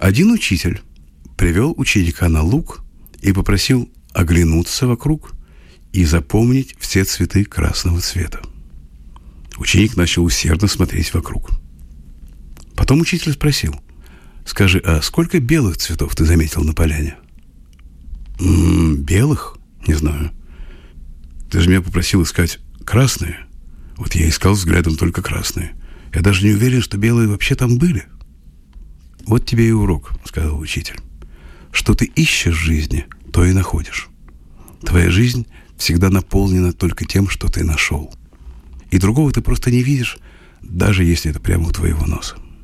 Один учитель привел ученика на луг и попросил оглянуться вокруг и запомнить все цветы красного цвета. Ученик начал усердно смотреть вокруг. Потом учитель спросил: «Скажи, а сколько белых цветов ты заметил на поляне?» «Белых? Не знаю. Ты же меня попросил искать красные. Вот я искал взглядом только красные. Я даже не уверен, что белые вообще там были». «Вот тебе и урок», — сказал учитель. «Что ты ищешь в жизни, то и находишь. Твоя жизнь всегда наполнена только тем, что ты нашел. И другого ты просто не видишь, даже если это прямо у твоего носа».